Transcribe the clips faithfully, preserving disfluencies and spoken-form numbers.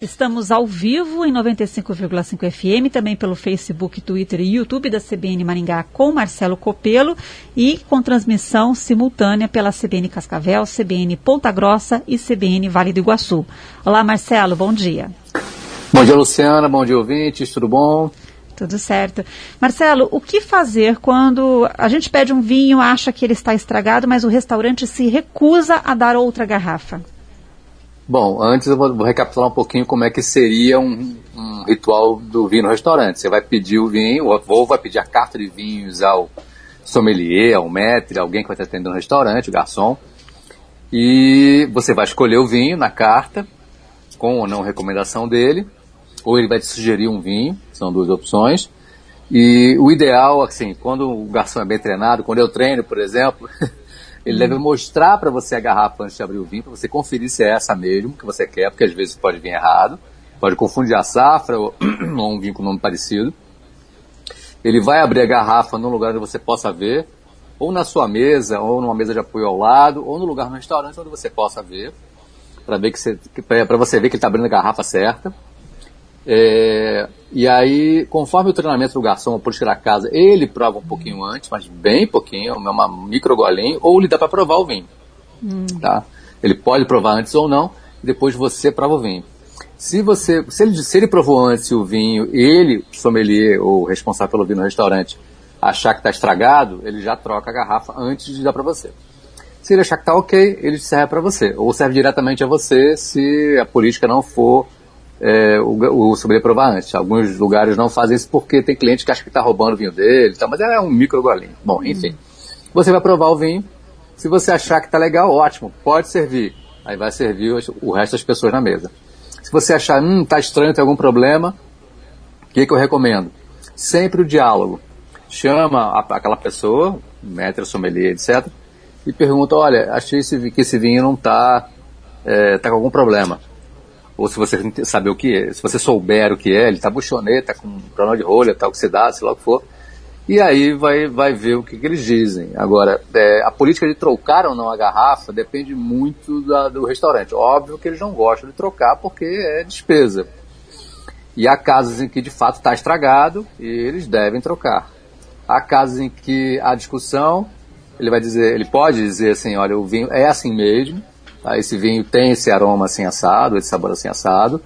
Estamos ao vivo em noventa e cinco vírgula cinco F M, também pelo Facebook, Twitter e YouTube da C B N Maringá com Marcelo Copelo e com transmissão simultânea pela C B N Cascavel, C B N Ponta Grossa e C B N Vale do Iguaçu. Olá, Marcelo, bom dia. Bom dia, Luciana, bom dia, ouvintes, tudo bom? Tudo certo. Marcelo, o que fazer quando a gente pede um vinho, acha que ele está estragado, mas o restaurante se recusa a dar outra garrafa? Bom, antes eu vou, vou recapitular um pouquinho como é que seria um, um ritual do vinho no restaurante. Você vai pedir o vinho, ou vai pedir a carta de vinhos ao sommelier, ao maître, alguém que vai te atender no restaurante, o garçom, e você vai escolher o vinho na carta, com ou não recomendação dele, ou ele vai te sugerir um vinho, são duas opções, e o ideal, assim, quando o garçom é bem treinado, quando eu treino, por exemplo, ele deve mostrar para você a garrafa antes de abrir o vinho, para você conferir se é essa mesmo que você quer, porque às vezes pode vir errado, pode confundir a safra ou, ou um vinho com nome parecido. Ele vai abrir a garrafa num lugar onde você possa ver, ou na sua mesa, ou numa mesa de apoio ao lado, ou no lugar no restaurante onde você possa ver, para ver que você, para você ver que ele está abrindo a garrafa certa. É, e aí, conforme o treinamento do garçom por tirar a casa, ele prova um pouquinho antes, mas bem pouquinho, uma micro golinho, ou lhe dá para provar o vinho. Hum. Tá? Ele pode provar antes ou não, e depois você prova o vinho. Se, você, se, ele, se ele provou antes o vinho, ele, sommelier ou responsável pelo vinho no restaurante, achar que está estragado, ele já troca a garrafa antes de dar para você. Se ele achar que está ok, ele serve para você, ou serve diretamente a você se a política não for É, o, o sommelier provar antes. Alguns lugares não fazem isso porque tem cliente que acha que está roubando o vinho dele, tá, mas é um micro golinho. Bom, enfim. Hum. Você vai provar o vinho. Se você achar que está legal, ótimo, pode servir. Aí vai servir o resto das pessoas na mesa. Se você achar, hum, está estranho, tem algum problema, o que, que eu recomendo? Sempre o diálogo. Chama a, aquela pessoa, maître, sommelier, etcétera, e pergunta, olha, achei esse, que esse vinho não está é, tá com algum problema. Ou se você saber o que é, se você souber o que é, ele está buchoneta, está com problema de rolha, está oxidado, sei lá o que for, e aí vai, vai ver o que, que eles dizem. Agora, é, a política de trocar ou não a garrafa depende muito da, do restaurante. Óbvio que eles não gostam de trocar porque é despesa. E há casos em que de fato está estragado e eles devem trocar. Há casos em que há discussão, ele vai dizer, ele pode dizer assim, olha, o vinho é assim mesmo, tá? Esse vinho tem esse aroma assim assado, esse sabor assim assado,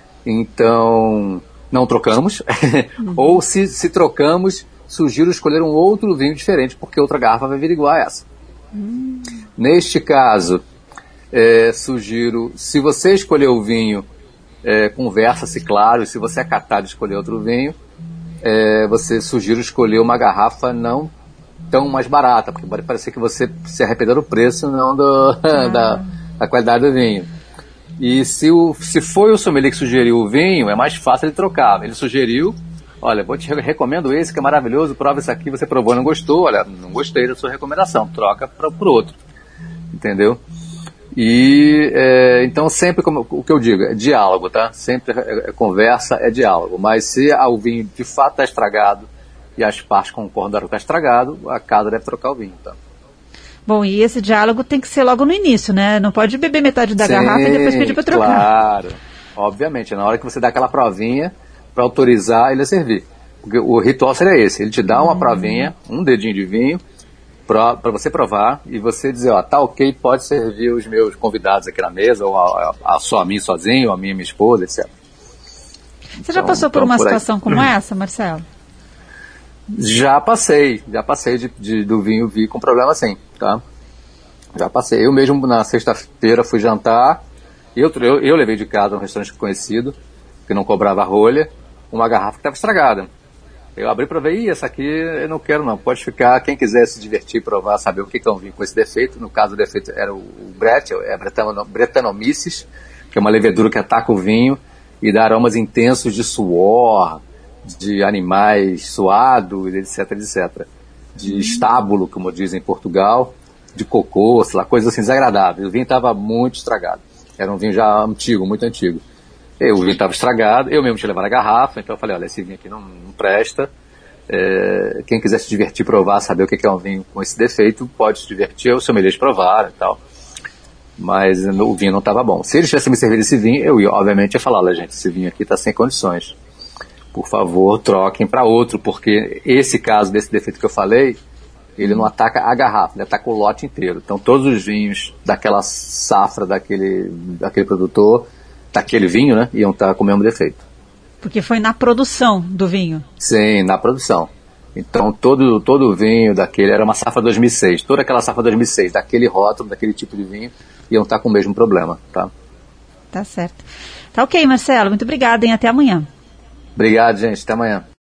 então não trocamos. Uhum. Ou se, se trocamos, sugiro escolher um outro vinho diferente, porque outra garrafa vai vir igual a essa. Uhum. Neste caso, é, sugiro, se você escolher o vinho, é, conversa-se claro, e se você acatar de escolher outro vinho, é, você sugiro escolher uma garrafa não tão mais barata, porque pode parecer que você se arrependeu do preço, não do, ah. da, da qualidade do vinho. E se, o, se foi o sommelier que sugeriu o vinho, é mais fácil de trocar. Ele sugeriu, olha, vou te recomendo esse que é maravilhoso, prova esse aqui, você provou e não gostou, olha, não gostei da sua recomendação, troca para por outro. Entendeu? E é, então sempre, como, o que eu digo, é diálogo, tá? Sempre é, é conversa, é diálogo. Mas se o vinho de fato está estragado e as partes concordaram que está estragado, a casa deve trocar o vinho, tá? Bom, e esse diálogo tem que ser logo no início, né? Não pode beber metade da Sim, garrafa e depois pedir para trocar. Claro, obviamente, na hora que você dá aquela provinha para autorizar ele a servir. Porque o ritual seria esse, ele te dá uma hum. provinha, um dedinho de vinho, para você provar e você dizer, ó, tá ok, pode servir os meus convidados aqui na mesa, ou a, a, a só a mim sozinho, ou a minha, minha esposa, etcétera. Você então, já passou por então, uma por situação como essa, Marcelo? Já passei, já passei de, de, do vinho vir com problema assim, tá? Já passei. Eu mesmo na sexta-feira fui jantar, eu, eu, eu levei de casa um restaurante conhecido, que não cobrava rolha, uma garrafa que estava estragada. Eu abri para ver, ih, essa aqui eu não quero não, pode ficar, quem quiser se divertir, provar, saber o que é um vinho com esse defeito. No caso o defeito era o, o Brett, é a Brettanomyces, que é uma levedura que ataca o vinho e dá aromas intensos de suor, de animais suados, etc, etcétera. De estábulo, como dizem em Portugal, de cocô, sei lá, coisas assim desagradáveis. O vinho estava muito estragado. Era um vinho já antigo, muito antigo. Eu, o vinho estava estragado, eu mesmo tinha levado a garrafa, então eu falei, olha, esse vinho aqui não, não presta. É, quem quiser se divertir, provar, saber o que é um vinho com esse defeito, pode se divertir, os sommeliers provaram e tal. mas o vinho não estava bom. Se eles tivessem me servido esse vinho, eu ia, obviamente ia falar, olha gente, esse vinho aqui está sem condições. Por favor, troquem para outro, porque esse caso desse defeito que eu falei, ele não ataca a garrafa, ele ataca o lote inteiro. Então todos os vinhos daquela safra daquele, daquele produtor, daquele vinho, né, iam estar com o mesmo defeito. Porque foi na produção do vinho? Sim, na produção. Então todo, todo o vinho daquele, era uma safra dois mil e seis, toda aquela safra dois mil e seis, daquele rótulo, daquele tipo de vinho, iam estar com o mesmo problema, tá? Tá certo. Tá ok, Marcelo, muito obrigada, hein? Até amanhã. Obrigado, gente, até amanhã.